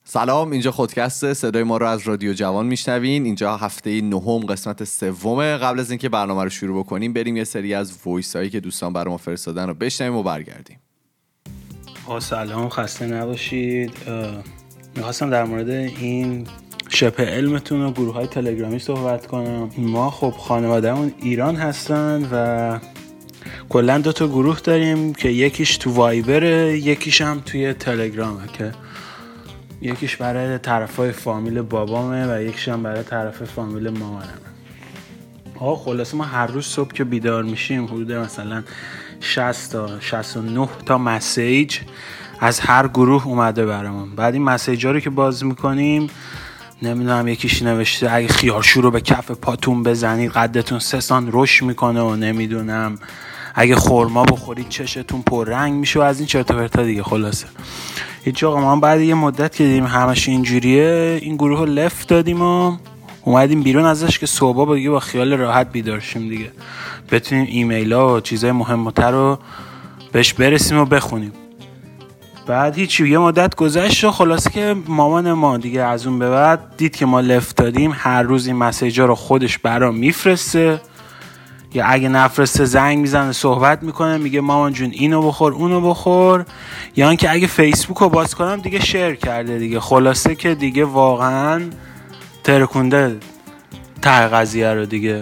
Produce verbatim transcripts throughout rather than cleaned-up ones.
سلام، اینجا خودکسته. صدای ما رو از رادیو جوان میشنوین. اینجا هفته نهم قسمت سومه. قبل از اینکه برنامه رو شروع بکنیم بریم یه سری از وایس هایی که دوستان برام فرستادن رو بشنویم و برگردیم. آه سلام، خسته نباشید. میخواستم در مورد این شبه علمتون و گروه های تلگرامی صحبت کنم. ما خب خانوادهمون ایران هستن و کلا دو تا گروه داریم که یکیش تو وایبره، یکیش هم توی تلگرامه که یکیش برای طرفای فامیل بابامه و یکیش هم برای طرف فامیل مامانمه. ها خلاصه ما هر روز صبح که بیدار میشیم حدود مثلا شصت تا شصت و نه تا مسیج از هر گروه اومده برامون. بعد این مسیجا رو که باز میکنیم نمیدونم یکیش نوشته اگه خیارشور رو به کف پاتون بزنید قدتون سه سان رشد میکنه و نمیدونم اگه خرما بخورید چشتون پررنگ میشه و از این چرت و پرتا دیگه. خلاصه هیچ آقا ما بعد یه مدت که دیدیم همش اینجوریه این گروه رو لفت دادیم و اومدیم بیرون ازش که صبح دیگه با خیال راحت بیدار شیم دیگه، بتونیم ایمیل ها و چیزای مهمتر رو بهش برسیم و بخونیم. بعد هیچی یه مدت گذشت و خلاصه که مامان ما دیگه از اون به بعد دید که ما لفت دادیم، هر روز این مسیجا رو خودش برام میفرسته یا اگه نفرسته زنگ میزنه صحبت میکنه میگه مامان جون اینو بخور اونو بخور، یا اینکه اگه فیسبوک رو باز کنم دیگه شیر کرده دیگه. خلاصه که دیگه واقعا ترکونده ته قضیه رو دیگه.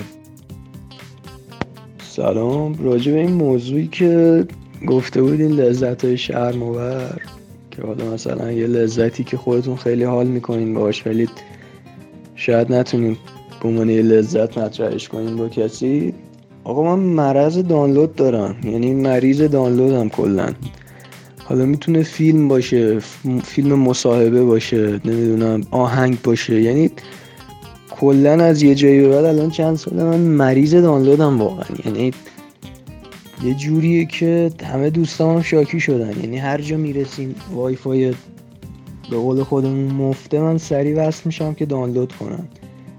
سلام، راجع به این موضوعی که گفته بودین لذت‌های شرم‌آور که حالا مثلا یه لذتی که خودتون خیلی حال میکنین باهاش ولی شاید نتونین به عنوان یه لذت مطرحش کنین با کسی. آقا من مرض دانلود دارم، یعنی مریض دانلودم کلا. حالا میتونه فیلم باشه، فیلم مصاحبه باشه، نمیدونم آهنگ باشه، یعنی کلا از یه جایی به بعد الان چند ساله من مریض دانلودم واقعا. یعنی یه جوریه که همه دوستام هم شاکی شدن، یعنی هر جا میرسیم وای فای به قول خودمون مفته من سریع وصل میشم که دانلود کنم.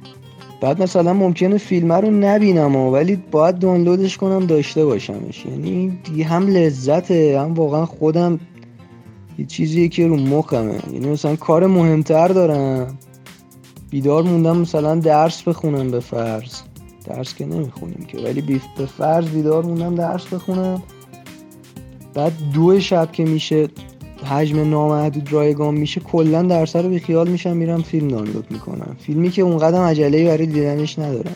بعد مثلا ممکنه فیلم رو نبینم ولی باید دانلودش کنم داشته باشمش. یعنی هم لذته هم واقعا خودم یه چیزیه که رو مخمه. یعنی مثلا کار مهمتر دارم، بیدار موندم مثلا درس بخونم، به فرض درس که نمیخونیم که ولی به فرض بیدار موندم درس بخونم، بعد دو شب که میشه حجم نامحدود رایگان میشه کلا درس رو بی خیال میشم میرم فیلم دانلود میکنم، فیلمی که اونقدر عجله‌ای برای دیدنش ندارم.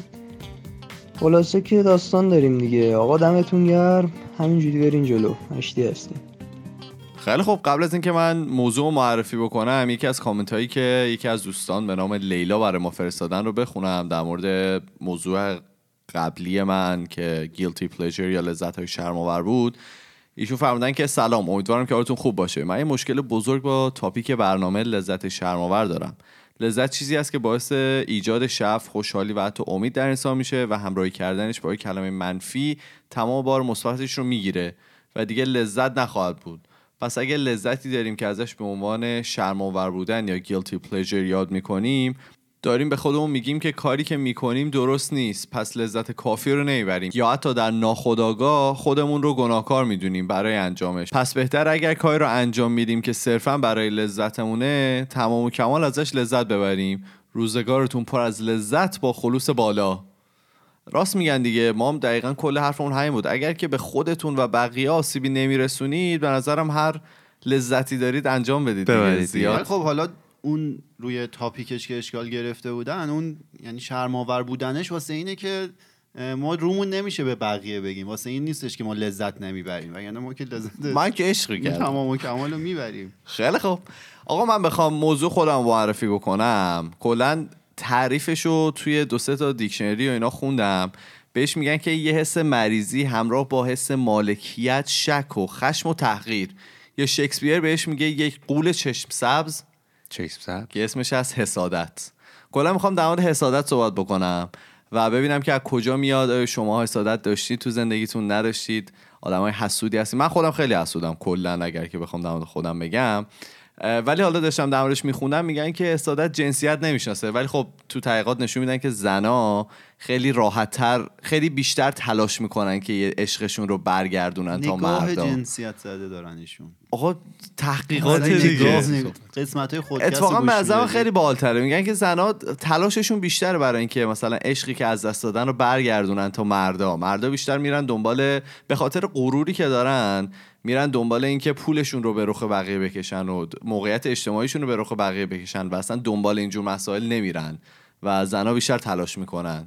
خلاصه که داستان داریم دیگه. آقا دمتون گرم، همینجوری برین جلو، مشتی هستیم. خیلی خب، قبل از اینکه من موضوع معرفی بکنم یکی از کامنت هایی که یکی از دوستان به نام لیلا برای ما فرستادن رو بخونم در مورد موضوع قبلی من که guilty pleasure یا لذت های شرم‌آور بود. ایشون فرمودن که سلام، امیدوارم که حالتون خوب باشه. من یه مشکل بزرگ با تاپیک برنامه لذت شرم‌آور دارم. لذت چیزی است که باعث ایجاد شعف، خوشحالی و حتی امید در انسان میشه و همراهی کردنش با کلمه منفی تمام بار مثبتش رو میگیره و دیگه لذت نخواهد بود. پس اگه لذتی داریم که ازش به عنوان شرم‌آور بودن یا guilty pleasure یاد میکنیم، داریم به خودمون میگیم که کاری که میکنیم درست نیست، پس لذت کافی رو نمیبریم یا حتی در ناخودآگاه خودمون رو گناهکار میدونیم برای انجامش. پس بهتر اگر کاری رو انجام میدیم که صرفاً برای لذتمونه تمام و کمال ازش لذت ببریم. روزگارتون پر از لذت با خلوص بالا. راست میگن دیگه، ما هم دقیقاً کل حرفمون همین بود. اگر که به خودتون و بقیه آسیبی نمیرسونید به نظرم هر لذتی دارید انجام بدید دیگه. خب حالا اون روی تاپیکش که اشکال گرفته بودن، اون یعنی شرم‌آور بودنش واسه اینه که ما رومون نمیشه به بقیه بگیم، واسه این نیستش که ما لذت نمیبریم، وگرنه ما که لذت من که عشق کردم تمام و کمال رو میبریم. خیلی خوب آقا، من بخوام موضوع خودم معرفی بکنم، کلا تعریفشو توی دو سه تا دیکشنری و اینا خوندم. بهش میگن که یه حس مریضی همراه با حس مالکیت، شک و خشم و تحقیر. یا شکسپیر بهش میگه یک غول چشم سبز چشم سبز که اسمش از حسادت. کلا میخوام در مورد حسادت صحبت بکنم و ببینم که از کجا میاد. شما حسادت داشتید تو زندگیتون، نداشتید؟ آدمای حسودی هستید؟ من خودم خیلی حسودم کلا، اگر که بخوام در مورد خودم بگم. ولی حالا داشتم در موردش میخوندم میگن که سادت جنسیت نمیشناسه، ولی خب تو تحقیقات نشون میدن که زنا خیلی راحت‌تر خیلی بیشتر تلاش میکنن که یه عشقشون رو برگردونن تا مردا. نگاه جنسیت زده دارن ایشون. آقا تحقیقات دیگه قسمت‌های خودکست اتفاقا به نظرم خیلی بالاتره. میگن که زنا تلاششون بیشتره برای اینکه مثلا عشقی که از دست دادن رو برگردونن تا مردا. مردا بیشتر میرن دنبال، به خاطر غروری که دارن میرن دنبال این که پولشون رو به رخ بقیه بکشن و موقعیت اجتماعیشون رو به رخ بقیه بکشن و اصلا دنبال اینجور مسائل نمیرن و زنا بیشتر تلاش میکنن.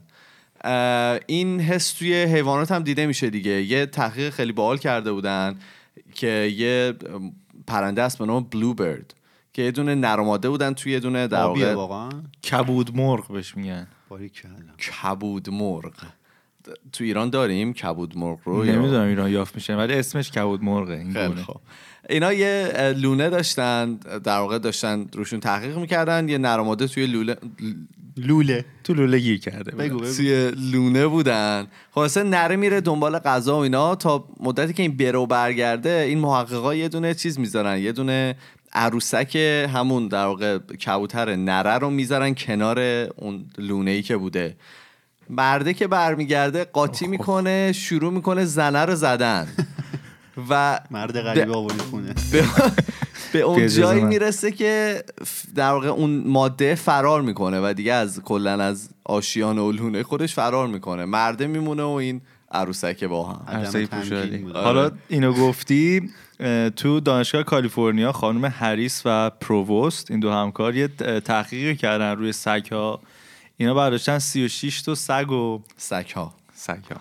این حس توی حیوانات هم دیده میشه دیگه. یه تحقیق خیلی باحال کرده بودن که یه پرنده است به نام بلو برد که یه دونه نر و ماده بودن توی یه دونه در واقع واقعا کبود مرغ بهش میگن. کبود مرغ تو ایران داریم کبود مرغ رو؟ نمیدونم ایران یافت میشه ولی اسمش کبود مرغه. این خیلی خوب. اینا یه لونه داشتن، در واقع داشتن روشون تحقیق میکردن. یه نر و ماده توی لوله لوله تو لوله گیر کرده بگو بگو. توی لونه بودن. خلاصه نره میره دنبال غذا و اینا تا مدتی که این بره و برگرده. این محققا یه دونه چیز میذارن، یه دونه عروسک همون در واقع کبوتر نره رو میذارن کنار اون لونه‌ای که بوده. مرده که برمیگرده قاطی میکنه، شروع میکنه زنه رو زدن و مرد غریبه آوردی خونه. به اون جایی میرسه که در واقع اون ماده فرار میکنه و دیگه از کلن از آشیان و لونه خودش فرار میکنه. مرده میمونه و این عروسک با هم عروسک پوشالی. حالا اینو گفتی، تو دانشگاه کالیفرنیا خانم هریس و پرووست این دو همکار یه تحقیقی کردن روی سگ‌ها. اینا برداشتن سی و شش تا سگ و سگ‌ها سگ‌ها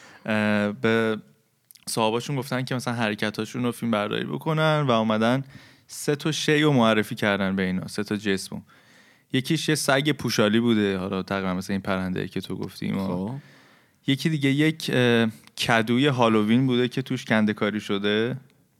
به صاحباشون گفتن که مثلا حرکتاشون رو فیلم برداری بکنن و اومدن سه تا شی رو معرفی کردن به اینا، سه تا جسم. یکیش یه سگ پوشالی بوده، حالا تقریبا مثل این پرنده که تو گفتیم. خب یکی دیگه یک کدوی هالووین بوده که توش کنده‌کاری شده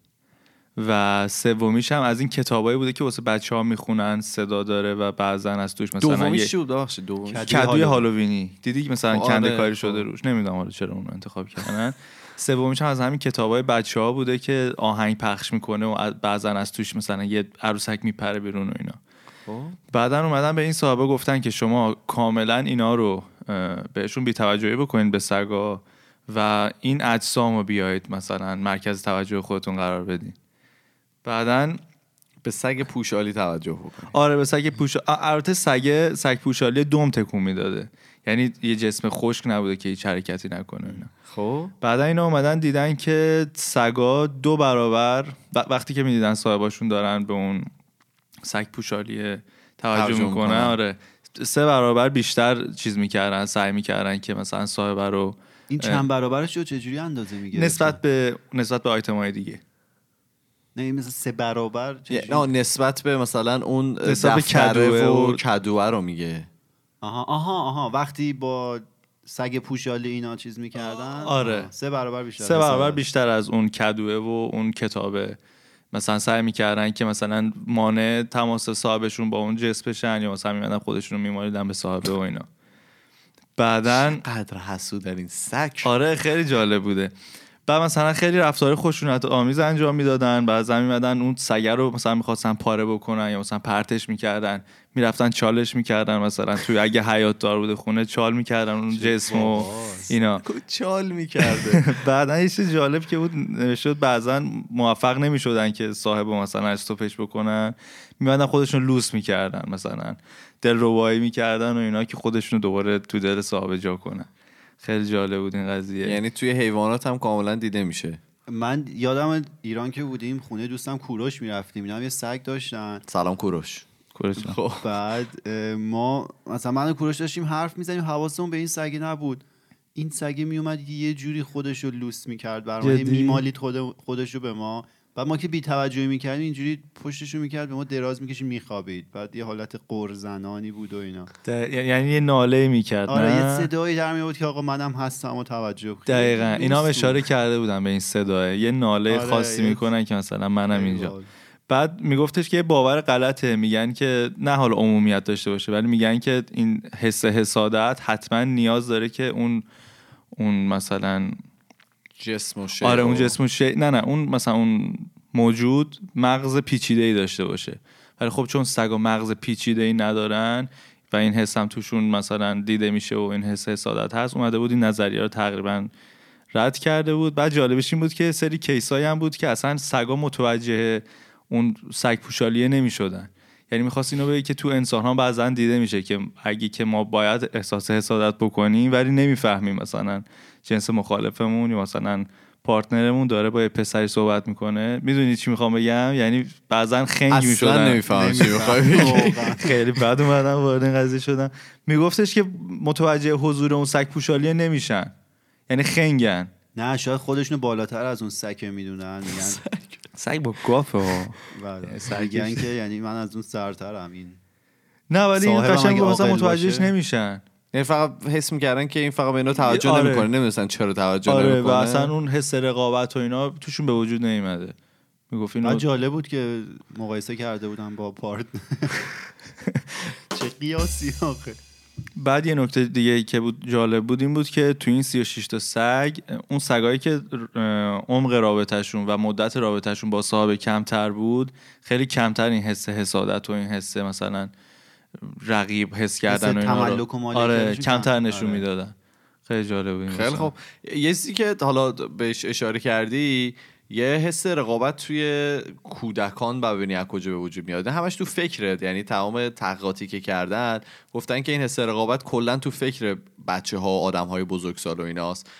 و سومیش هم از این کتابایی بوده که واسه بچه‌ها میخونن، صدا داره و بعضن از توش مثلا دومیش چی بود؟ ببخشید دومیش کدوی هالووینی دیدی مثلا کنده‌کاری خب. شده روش. نمیدونم حالا چرا اون رو انتخاب کردن. سومیش هم از همین کتابای بچه‌ها بوده که آهنگ پخش میکنه و بعضن از توش مثلا یه عروسک میپره بیرون و اینا. خب بعدن اومدن به این صاحبه گفتن که شما کاملا اینا رو بهشون بی‌توجهی بکنین به سگا و این اجسامو بیایید مثلا مرکز توجه خودتون قرار بدین. بعدن به سگ پوشالی توجه بکنید. آره به سگ پوشالی. البته سگ سگ پوشالی دم تکون میداده، یعنی یه جسم خشک نبوده که هیچ حرکتی نکنه اینا. خب بعدا اینا اومدن دیدن که سگا دو برابر وقتی که میدیدن صاحباشون دارن به اون سگ پوشالی توجه میکنن، آره سه برابر بیشتر چیز میکردن، سعی میکردن که مثلا صاحب رو. این چند برابرش رو چجوری اندازه میگیره؟ نسبت به نسبت به آیتم‌های دیگه. نه مثلا سه برابر نه نسبت به مثلا اون دفتره و کدوه رو میگه. آها آها آها وقتی با سگ پوشالی اینا چیز میکردن آره سه برابر بیشتر سه برابر بیشتر از اون کدوه و اون کتابه مثلا سعی میکردن که مثلا مانع تماس صاحبشون با اون جسم بشن یا مثلا میمدن خودشون رو میمالیدن به صاحبه و اینا. بعدن قدر حسود در این سگ. آره خیلی جالب بوده. بعد مثلا خیلی رفتار خشونت آمیز انجام میدادن. بعضی میمدن اون سگ رو مثلا میخواستن پاره بکنن یا مثلا پرتش میکردن، میرفتن چالش میکردن، مثلا توی اگه حیات دار بوده خونه چال میکردن اون جسم و اینا چال میکرده. بعدن یه چیز جالب که بود شد بعضا موفق نمیشدن که صاحب مثلا استوپش بکنن، میمدن خودشون لوس میکردن، مثلا دلربایی میکردن و اینا که خودشون دوباره تو دل صاحب جا کنن. خیلی جالب بود این قضیه. یعنی توی حیوانات هم کاملا دیده میشه. من یادم ایران که بودیم خونه دوستم کوروش میرفتیم، اینا هم یه سگ داشتن. سلام کوروش. کوروش. خب بعد ما مثلا من و کوروش داشتیم حرف میزنیم، حواسمون به این سگ نبود. این سگ میومد یه جوری خودش رو لوس میکرد برام، میمالید خود خودش رو به ما. بعد ما که بی توجهی میکردیم اینجوری پشتش رو میکرد به ما، دراز میکشید میخوابید. بعد یه حالت قرزنانی بود و اینا. یعنی یه ناله میکرد. آره یه صدایی در میاد که آقا منم هستم و توجه کنید. دقیقاً اینا هم اشاره کرده بودن به این صداه، یه ناله آره خاصی یه میکنن که مثلا منم اینجا. بال. بعد میگفتش که یه باور غلطه، میگن که نه حالا عمومیت داشته باشه ولی میگن که این حس حسادت حتما نیاز داره که اون اون مثلا جسم و شی آره اون جسم و شی نه نه اون مثلا اون موجود مغز پیچیده‌ای داشته باشه. ولی خب چون سگا مغز پیچیده‌ای ندارن و این حس هم توشون مثلا دیده میشه و این حس حسادت هست، اومده بود این نظریه رو تقریبا رد کرده بود. بعد جالبش این بود که سری کیسایی هم بود که اصلا سگا متوجه اون سگ پوشالیه نمیشدن. یعنی میخواست اینو بگه که تو انسان ها بعضا دیده میشه که اگه که ما باید احساس حسادت بکنیم ولی نمیفهمیم مثلا جنس مخالفمون یا مثلا پارتنرمون داره با یه پسری صحبت میکنه. میدونی چی میخوام بگم؟ یعنی بعضا خنگ میشدن. اصلا نمیفهمم چی میخوای بگی. خیلی بعد اومدن وارد این قضیه شدن. میگفتش که متوجه حضور اون سگ پوشالیه نمیشن، یعنی خنگن. نه شاید خودشونو بالاتر از اون سگ میدونن، میگن سگ با گافه ها. بله میگن که یعنی من از اون سرترم. این نه ولی این صاحبم قشنگ اگه مثلا عاقل متوجهش باشه. نمیشن. یعنی فقط حس میکردن که این فقط به اینا توجه آره. نمیکنه، نمیدونن چرا توجه آره نمیکنه. و اصلا اون حس رقابت و اینا توشون به وجود نمیمده. میگفت اینو جالب بود که مقایسه کرده بودن با پارتنر. چه قیاسی آخه. بعد یه نکته دیگه ای که بود جالب بود این بود که تو این سی و شش تا سگ، اون سگایی که عمق رابطهشون و مدت رابطهشون با صاحب کمتر بود، خیلی کمتر این حس حسادت و این حس مثلا رقیب حس کردن و اینا رو آره کمتر نشون آره. میدادن. خیلی جالب بود. خیلی خب یه چیزی که حالا بهش اشاره کردی، یه حس رقابت توی کودکان ببینی از کجا به وجود میاد. همش تو فکره، یعنی تمام تحقیقاتی که کردن گفتن که این حس رقابت کلا تو فکر بچه ها و آدم های بزرگسال و ایناست.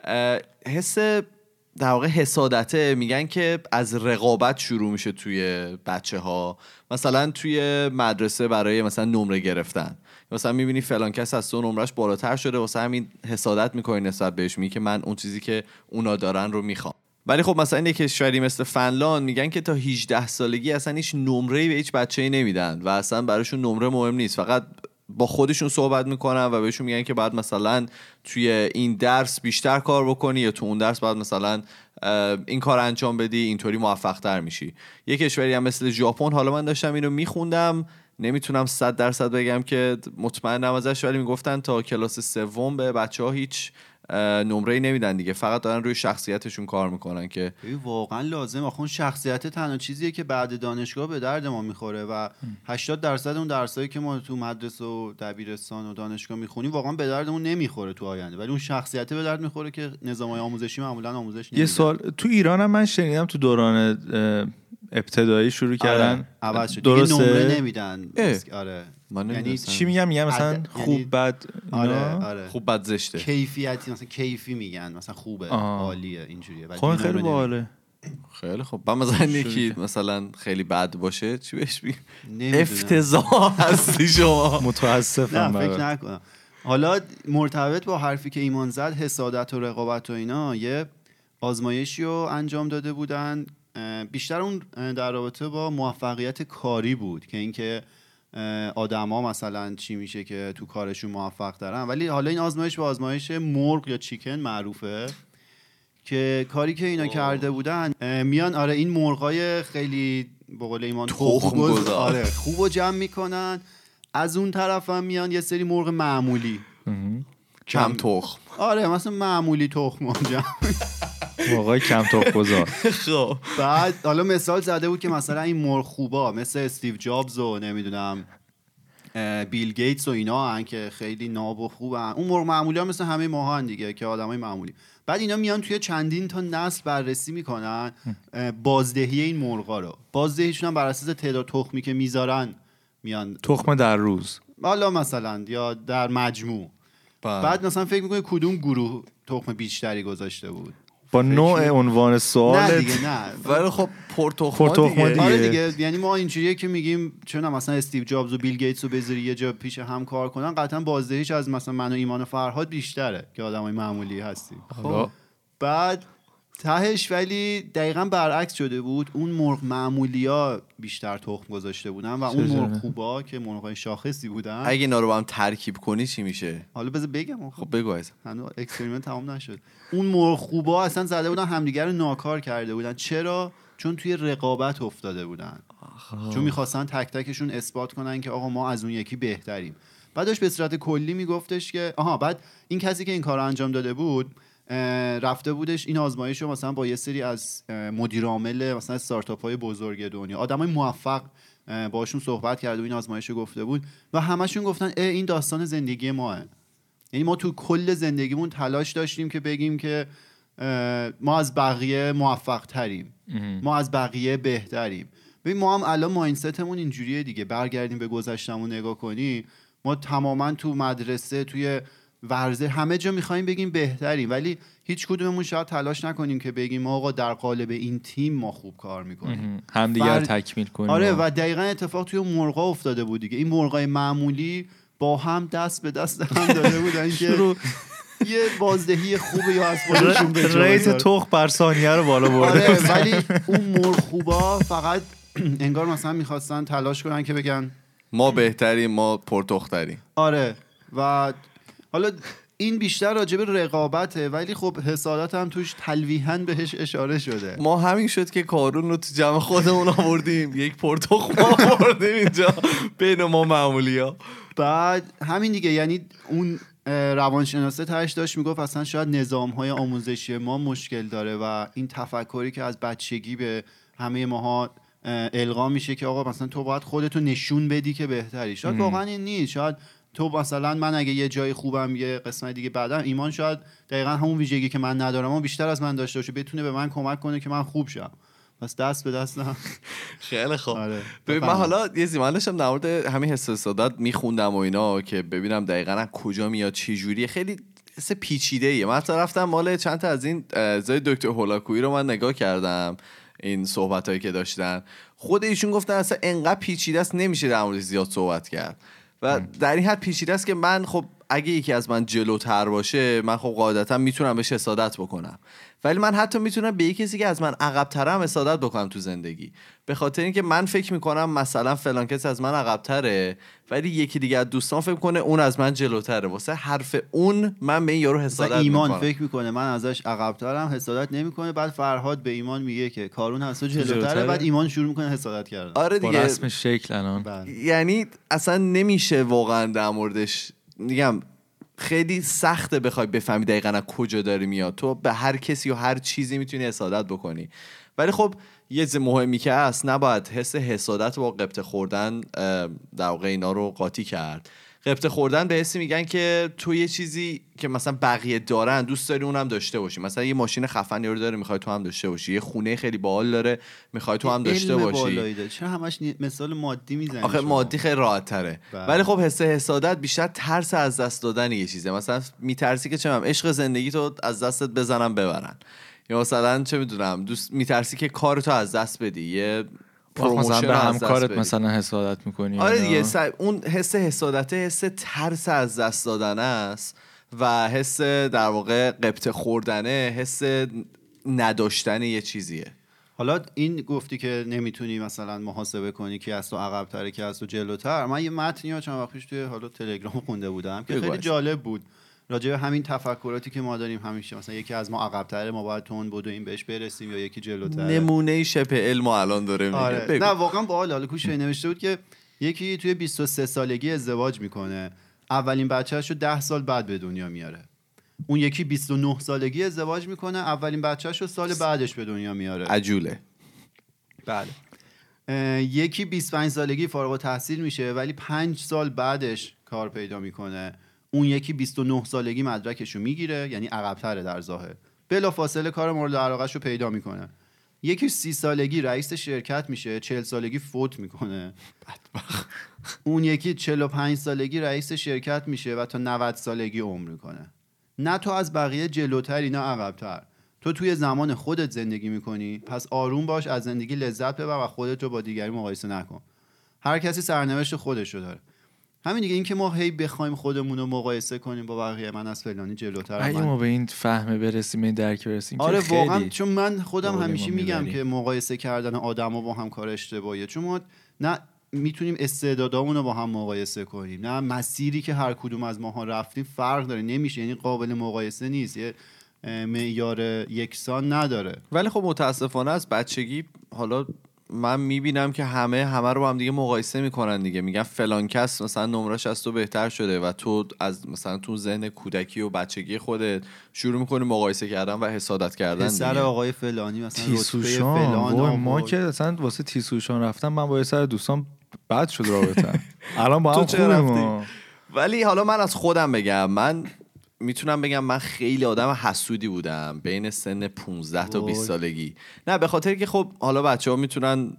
حس در واقع حسادته میگن که از رقابت شروع میشه توی بچه ها. مثلا توی مدرسه برای مثلا نمره گرفتن، مثلا میبینی فلان کس از تو نمرش بالاتر شده، واسه همین حسادت میکنی نسبت بهش، میگی که من اون چیزی که اونا دارن رو میخوام. ولی خب مثلا این کشوری مثل فنلاند میگن که تا هجده سالگی اصلا هیچ نمره‌ای به هیچ بچه‌ای نمیدن و اصلا براشون نمره مهم نیست، فقط با خودشون صحبت میکنن و بهشون میگن که بعد مثلا توی این درس بیشتر کار بکنی یا تو اون درس بعد مثلا این کار انجام بدی، اینطوری موفق تر میشی. یه کشوری هم مثل ژاپن، حالا من داشتم اینو میخوندم، نمیتونم صد درصد بگم که مطمئنم ازش، ولی میگفتن تا کلاس سوم به بچه‌ها هیچ نمره‌ای نمیدن دیگه، فقط دارن روی شخصیتشون کار میکنن. که واقعا لازم آخه اون شخصیت تنها چیزیه که بعد دانشگاه به درد ما میخوره و هشتاد درصد اون درسایی که ما تو مدرسه و دبیرستان و دانشگاه میخونیم واقعا به دردمون نمیخوره تو آینده، ولی اون شخصیت به درد میخوره که نظام‌های آموزشی معمولا آموزش نمیدن. یه سوال تو ایران هم من شنیدم تو دوران ابتدایی شروع کردن عوض شد دیگه، نمره نمیدن. آره یعنی چی میگم میگم مثلا خوب بد اینا؟ آره آره خوب بد زشته، کیفیتی مثلا کیفی میگن، مثلا خوبه عالیه اینجوریه. خب خیلی باحاله. خیلی خب بعد مثلا یکی مثلا خیلی بد باشه چی بهش میگیم؟ افتضاح هستی شما. متاسفم. نه فکر نکنم. حالا مرتبط با حرفی که ایمان زد، حسادت و رقابت و اینا، یه آزمایشی رو انجام داده بودن، بیشتر اون در رابطه با موفقیت کاری بود که اینکه آدما مثلا چی میشه که تو کارشون موفق ترن. ولی حالا این آزمایش به آزمایش مرغ یا چیکن معروفه که کاری که اینا أوه. کرده بودن میان آره این مرغای خیلی به قول ایمان تخم گذار آره خوبو جمع میکنن، از اون طرف هم میان یه سری مرغ معمولی کم تخم آره مثلا معمولی تخم جمع مرغای کم تخم گذار. خب بعد حالا مثال زده بود که مثلا این مرغ خوبا مثل استیو جابز و نمیدونم بیل گیتس و اینا هن که خیلی ناب و خوبن، اون مرغ معمولی ها مثل همه ماها هن دیگه که آدمای معمولی. بعد اینا میان توی چندین تا نسل بررسی میکنن بازدهی این مرغا رو، بازدهیشون هم بر اساس تعداد تخمی که میذارن میان تخم در روز حالا مثلا یا در مجموع. بعد مثلا فکر میکنی کدوم گروه تخم بیشتری گذاشته بود با نوع عنوان سوالت. نه دیگه نه ولی خب پرتخما دیگه. دیگه آره دیگه، یعنی ما اینجوریه که میگیم چون مثلا استیو جابز و بیل گیتس رو بذاری یه جا پیش هم کار کنن، قطعا بازدهیش از مثلا من و ایمان و فرهاد بیشتره که آدمای معمولی هستیم. خب بعد تهش ولی دقیقاً برعکس شده بود، اون مرغ معمولیا بیشتر تخم گذاشته بودن و اون مرغ خوبا که مرغای شاخصی بودن. اگه اینا رو با هم ترکیب کنی چی میشه؟ حالا بذار بگم. خب بگو. از هنوز اکسپریمنت تمام نشد. اون مرغ خوبا اصلا زده بودن همدیگه رو ناکار کرده بودن. چرا؟ چون توی رقابت افتاده بودن. آخه. چون میخواستن تک تکشون اثبات کنن که آقا ما از اون یکی بهتریم. بعدش به صورت کلی میگفتش که آها بعد این کسی که این کارو انجام داده بود رفته بودش این آزمایش رو مثلا با یه سری از مدیر عامل مثلا استارتاپ های بزرگ دنیا، آدمای موفق، باشون صحبت کرد و این آزمایش رو گفته بود و همشون گفتن این داستان زندگی ماه. یعنی ما تو کل زندگیمون تلاش داشتیم که بگیم که ما از بقیه موفق تریم، ما از بقیه بهتریم. ببین ما هم الان مایندستمون اینجوریه دیگه، برگردیم به گذشتمون نگاه کنیم، ما تماما تو مدرسه، توی ورزش، همه جا میخوایم بگیم بهتریم، ولی هیچ کدوممون شاید تلاش نکنیم که بگیم آقا در قالب این تیم ما خوب کار میکنیم، همدیگه رو تکمیل کنیم. آره و دقیقاً اتفاق توی مرغا افتاده بود دیگه. این مرغای معمولی با هم دست به دست هم داده بودن که یه بازدهی خوبه یا از خودشون به ریت تخم بر ثانیه رو بالا برده. آره ولی اون مرغ خوبا فقط انگار مثلا میخواستن تلاش کنن که بگن ما بهتریم، ما پرتختریم. آره و حالا این بیشتر راجع به رقابته، ولی خب حسادت هم توش تلویحاً بهش اشاره شده. ما همین شد که کارون رو تو جمع خودمون آوردیم، یک پرتخم آوردیم اینجا بین ما معمولیا. بعد همین دیگه، یعنی اون روانشناسه تاش داشت میگفت اصلا شاید نظام‌های آموزشی ما مشکل داره و این تفکری که از بچگی به همه ماها القا میشه که آقا مثلا تو باید خودتو نشون بدی که بهتری، شاید واقعا این نیست. شاید تو مثلا من اگه یه جای خوبم یه قسمت دیگه بعدم، ایمان شاید دقیقا همون ویژگی که من ندارم اما بیشتر از من داشته باشه، بتونه به من کمک کنه که من خوب شم. پس دست به دست هم. خیلی خوب. آره. ببین من حالا یه زمان داشتم در مورد همین حس حسادت میخوندم و اینا که ببینم دقیقاً از کجا میاد، چه جوریه. خیلی حس پیچیده ایه. من تا رفتم مال چند تا از این زای دکتر هولاکویی رو من نگاه کردم، این صحبتایی که داشتن، خود ایشون گفتن اصلا انقدر پیچیده است نمیشه در موردش زیاد صحبت کرد و در این حد پیچیده است که من خب اگه یکی از من جلوتر باشه من خب قاعدتا میتونم بهش حسادت بکنم، ولی من حتی میتونم به یکی کسی که از من عقب‌تره هم حسادت بکنم تو زندگی، به خاطر اینکه من فکر میکنم مثلا فلان کس از من عقب‌تره ولی یکی دیگه از دوستان فکر کنه اون از من جلوتره، واسه حرف اون من به این یارو حسادت میکنم. ایمان فکر میکنه من ازش عقب‌ترم، حسادت نمیکنه. بعد فرهاد به ایمان میگه که کارون از تو جلوتره، بعد ایمان شروع میکنه حسادت کردن. آره دیگه، با رسم شکل الان. یعنی اصلا نمیشه واقعا در موردش، میگم خیلی سخته بخوای بفهمی دقیقاً از کجا داری میاد. تو به هر کسی و هر چیزی میتونی حسادت بکنی، ولی خب یه چیز مهمی که هست، نباید حس حسادت با غبطه خوردن در واقع اینا رو قاطی کرد. غبطه خوردن به حسی میگن که تو یه چیزی که مثلا بقیه دارن دوست داری اونم داشته باشی. مثلا یه ماشین خفن یارو داره میخوای تو هم داشته باشی، یه خونه خیلی باحال داره میخوای تو هم داشته باشی. چرا همش مثال مادی میزنی؟ آخه مادی خیلی راحت تره، ولی خب حس حسادت بیشتر ترس از دست دادن یه چیزه. مثلا میترسی که چه میدونم عشق زندگی تو از دستت بزنن ببرن، یا مثلا چه میدونم دوست میترسی که کارتو از دست بدی، یه مثلا به همکارت مثلا حسادت میکنی. آره دیگه س... اون حس حسادت حس ترس از دست دادن است و حس در واقع غبطه خوردنه حس نداشتن یه چیزیه. حالا این گفتی که نمیتونی مثلا محاسبه کنی که از تو عقب‌تره که از تو جلوتر. من یه متنی ها چند وقت پیش توی حالا تلگرام خونده بودم که خیلی جالب بود راجع به همین تفکراتی که ما داریم همیشه، مثلا یکی از ما عقب‌تره ما باید تون بدویم بهش برسیم، یا یکی جلوتر. نمونه شبه علم الان داره میگه. آره. نه واقعا باحال. حالا کوش نوشته بود که یکی توی بیست و سه سالگی ازدواج میکنه، اولین بچه‌شو ده سال بعد به دنیا میاره. اون یکی بیست و نه سالگی ازدواج میکنه، اولین بچه‌شو سال بعدش به دنیا میاره. عجوله. بله. یکی بیست و پنج سالگی فارغ التحصیل میشه ولی پنج سال بعدش کار پیدا میکنه. اون یکی بیست و نه سالگی مدرکشو میگیره، یعنی عقب‌تره در ظاهر، بلافاصله کار مورد علاقه‌شو پیدا میکنه. یکی سی سالگی رئیس شرکت میشه، چهل سالگی فوت میکنه. اون یکی چهل و پنج سالگی رئیس شرکت میشه و تا نود سالگی عمر میکنه. نه تو از بقیه جلوتری نه عقب‌تر، تو توی زمان خودت زندگی میکنی، پس آروم باش، از زندگی لذت ببر و خودت رو با دیگری مقایسه نکن. هر کسی سرنوشت خودش رو داره. همین دیگه، این که ما هی بخوایم خودمون رو مقایسه کنیم با بقیه، من از فلانی جلوترم، اگه ما به این فهم برسیم، این درک برسیم، آره که واقعا. خیلی چون من خودم همیشه میگم میبریم. که مقایسه کردن آدما با هم کار اشتباهیه، چون ما نه میتونیم استعدادامون رو با هم مقایسه کنیم، نه مسیری که هر کدوم از ماها رفتیم فرق داره، نمیشه، یعنی قابل مقایسه نیست، یه معیار یکسان نداره. ولی خب متاسفانه از بچگی حالا من میبینم که همه همه رو با هم دیگه مقایسه میکنن دیگه، میگن فلان کس مثلا نمرش از تو بهتر شده و تو از مثلا تو ذهن کودکی و بچگی خودت شروع میکنی مقایسه کردن و حسادت کردن سر دیگه. آقای فلانی مثلا رتبه تیسوشان فلان وای، آورد. ما که اصلا واسه تیسوشان رفتم، من با یه سر دوستان بد شد رابطه. الان با تو هم چرا خوبیم رفتی؟ ما. ولی حالا من از خودم بگم، من میتونم بگم من خیلی آدم حسودی بودم بین سن پونزده تا بیست سالگی. نه به خاطر که خب حالا بچه‌ها میتونن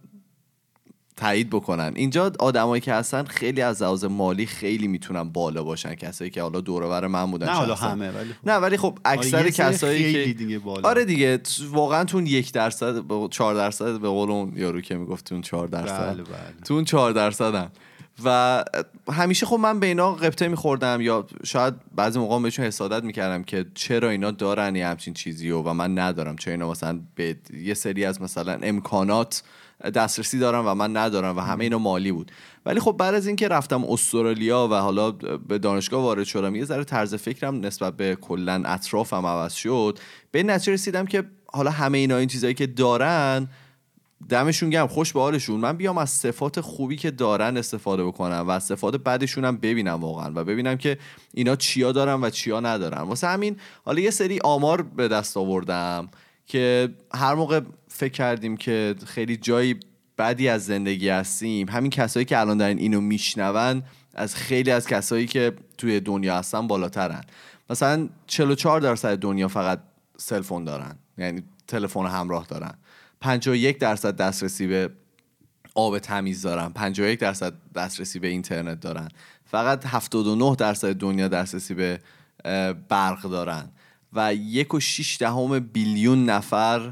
تایید بکنن، اینجا آدمایی که هستن خیلی از لحاظ مالی خیلی میتونن بالا باشن، کسایی که حالا دور و بر من بودن. نه حالا شخصا. همه، ولی خب. نه ولی خب اکثر آره کسایی که دیگه بالا. آره دیگه واقعا تو اون یک درصد به چهار درصد به قول اون یارو که میگفت اون چهار درصد، بله بله. تو اون چهار درصدن و همیشه خب من به اینا قبطه میخوردم یا شاید بعضی موقع بهشون حسادت میکردم که چرا اینا دارن یه همچین چیزی و من ندارم، چرا اینا مثلا به یه سری از مثلا امکانات دسترسی دارن و من ندارم و همه اینا مالی بود. ولی خب بعد از اینکه رفتم استرالیا و حالا به دانشگاه وارد شدم، یه ذره طرز فکرم نسبت به کلا اطرافم عوض شد، به این نتیجه رسیدم که حالا همه اینا این چیزایی که دارن دمشون گرم، خوش به حالشون، من بیام از صفات خوبی که دارن استفاده بکنم و از صفات بدشون هم ببینم واقعا و ببینم که اینا چیا دارن و چیا ندارن. واسه همین حالا یه سری آمار به دست آوردم که هر موقع فکر کردیم که خیلی جایی بدی از زندگی هستیم، همین کسایی که الان دارن اینو میشنون از خیلی از کسایی که توی دنیا هستن بالاترن. مثلا چهل و چهار درصد دنیا فقط سلفون دارن، یعنی تلفن همراه دارن. پنجاه و یک درصد دسترسی به آب تمیز دارن، پنجاه و یک درصد دسترسی به اینترنت دارن. فقط هفتاد و نه درصد دنیا دسترسی به برق دارن و یک و شیش دهم بیلیون نفر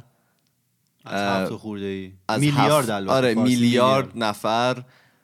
از هفت خورده ای از میلیارد هفت... البته آره میلیارد, میلیارد نفر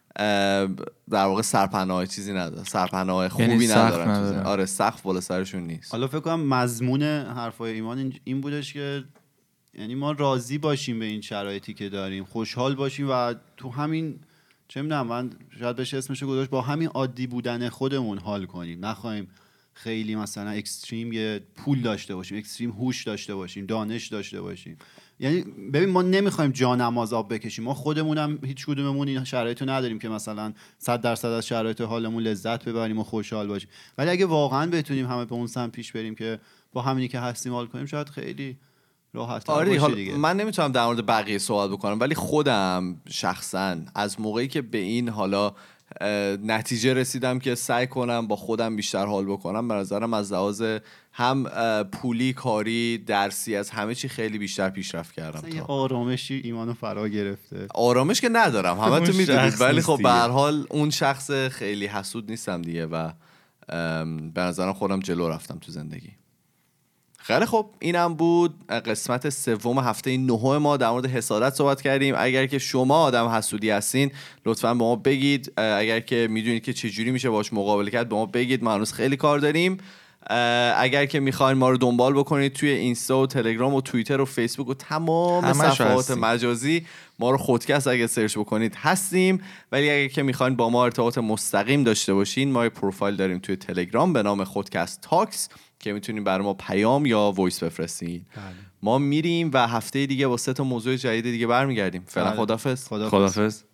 در واقع سرپناه چیزی نداره، سرپناه خوبی یعنی ندارن, ندارن. آره سقف بالا سرشون نیست. حالا فکر کنم مضمون حرفای ایمان این بودش که یعنی ما راضی باشیم به این شرایطی که داریم، خوشحال باشیم و تو همین چه میدونم من شاید بشه اسمشو گذاشت با همین عادی بودن خودمون حال کنیم، نخواهیم خیلی مثلا اکستریم یه پول داشته باشیم، اکستریم هوش داشته باشیم، دانش داشته باشیم. یعنی ببین ما نمیخوایم جانماز آب بکشیم، ما خودمونم هیچ کدوممون این شرایطو نداریم که مثلا صد درصد از شرایط حالمون لذت ببریم و خوشحال باشیم. ولی اگه واقعا بتونیم همه به اون سمت پیش بریم که با همینی که هستیم حال کنیم، شاید خیلی راحت آره باشه دیگه. من نمیتونم در مورد بقیه صحبت بکنم، ولی خودم شخصا از موقعی که به این حالا نتیجه رسیدم که سعی کنم با خودم بیشتر حال بکنم، به نظرم از لحاظ هم پولی، کاری، درسی، از همه چی خیلی بیشتر پیشرفت کردم. یه آرامشی ایمانو فرا گرفته. آرامش که ندارم، همه تو میدونید، ولی خب نیستی. به هر حال اون شخص خیلی حسود نیستم دیگه و به نظرم خودم جلو رفتم تو زندگی. خیلی خب اینم بود قسمت سوم هفته نهم ما، در مورد حسادت صحبت کردیم. اگر که شما آدم حسودی هستین لطفاً به ما بگید، اگر که میدونید که چجوری میشه باش مقابله کرد به ما بگید، ما هنوز خیلی کار داریم. اگر که میخواین ما رو دنبال بکنید توی اینستا و تلگرام و توییتر و فیسبوک و تمام صفحات مجازی ما رو خودکست اگه سرچ بکنید هستیم. ولی اگر که میخواین با ما ارتباط مستقیم داشته باشین، ما یه پروفایل داریم توی تلگرام به نام خودکست تاکس که میتونین برای ما پیام یا وایس بفرستین. بله. ما میریم و هفته دیگه با سه تا موضوع جدید دیگه برمیگردیم. فعلا خدافظ. خدافظ.